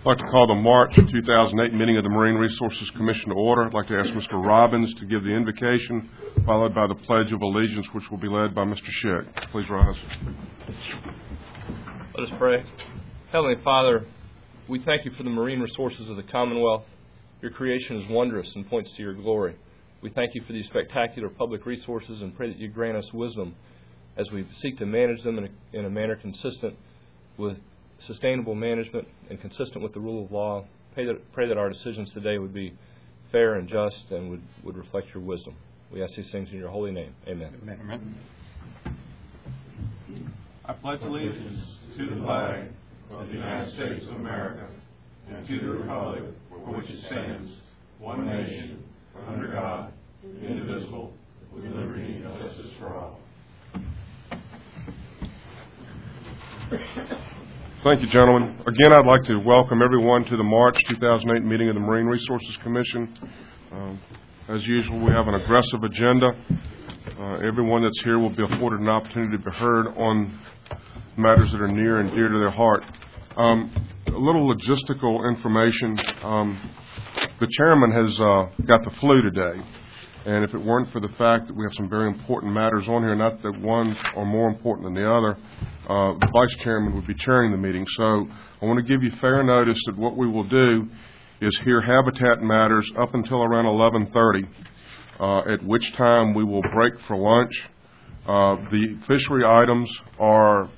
I'd like to call the March 2008 meeting of the Marine Resources Commission to order. I'd like to ask Mr. Robbins to give the invocation, followed by the Pledge of Allegiance, which will be led by Mr. Schick. Please rise. Let us pray. Heavenly Father, we thank you for the marine resources of the Commonwealth. Your creation is wondrous and points to your glory. We thank you for these spectacular public resources and pray that you grant us wisdom as we seek to manage them in a manner consistent with sustainable management and consistent with the rule of law. Pray that our decisions today would be fair and just and would reflect your wisdom. We ask these things in your holy name. Amen. Amen. Amen. I pledge allegiance to the flag of the United States of America and to the republic for which it stands, one nation, under God, indivisible, with liberty and justice for all. Thank you, gentlemen. Again, I'd like to welcome everyone to the March 2008 meeting of the Marine Resources Commission. As usual, we have an aggressive agenda. Everyone that's here will be afforded an opportunity to be heard on matters that are near and dear to their heart. A little logistical information. The chairman has got the flu today, and if it weren't for the fact that we have some very important matters on here, not that one are more important than the other, the vice chairman would be chairing the meeting. So I want to give you fair notice that what we will do is hear habitat matters up until around 11:30, at which time we will break for lunch. The fishery items are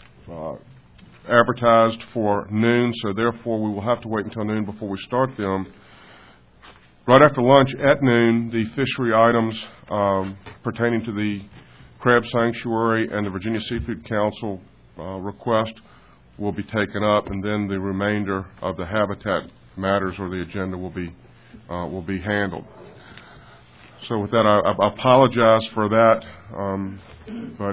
advertised for noon, so therefore we will have to wait until noon before we start them. Right after lunch at noon, the fishery items pertaining to the Crab Sanctuary and the Virginia Seafood Council request will be taken up, and then the remainder of the habitat matters or the agenda will be handled. So with that, I apologize for that, but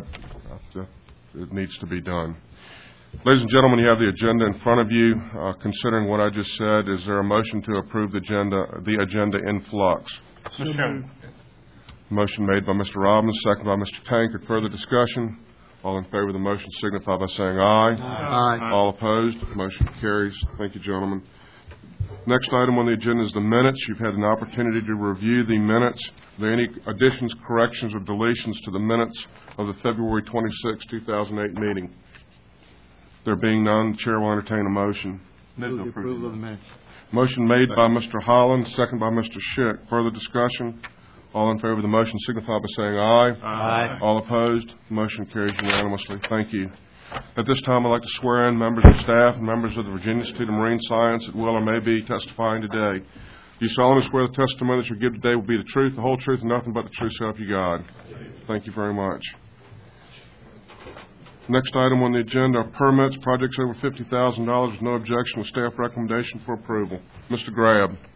it needs to be done. Ladies and gentlemen, you have the agenda in front of you. Considering what I just said, is there a motion to approve the agenda in flux? Mr. Chairman. Motion made by Mr. Robbins, second by Mr. Tankard. Further discussion? All in favor of the motion signify by saying aye. Aye. All opposed? Motion carries. Thank you, gentlemen. Next item on the agenda is the minutes. You've had an opportunity to review the minutes. Are there any additions, corrections, or deletions to the minutes of the February 26, 2008 meeting? There being none, the Chair will entertain a motion. Move the approval of the minutes. Motion made by Mr. Holland, second by Mr. Schick. Further discussion? All in favor of the motion signify by saying aye. Aye. All opposed? Motion carries unanimously. Thank you. At this time, I'd like to swear in members of staff and members of the Virginia Institute of Marine Science that will or may be testifying today. Do you solemnly swear the testimony that you give today will be the truth, the whole truth, and nothing but the truth, so help you God? Thank you very much. Next item on the agenda are permits, projects over $50,000 with no objection, with staff recommendation for approval. Mr. Grab.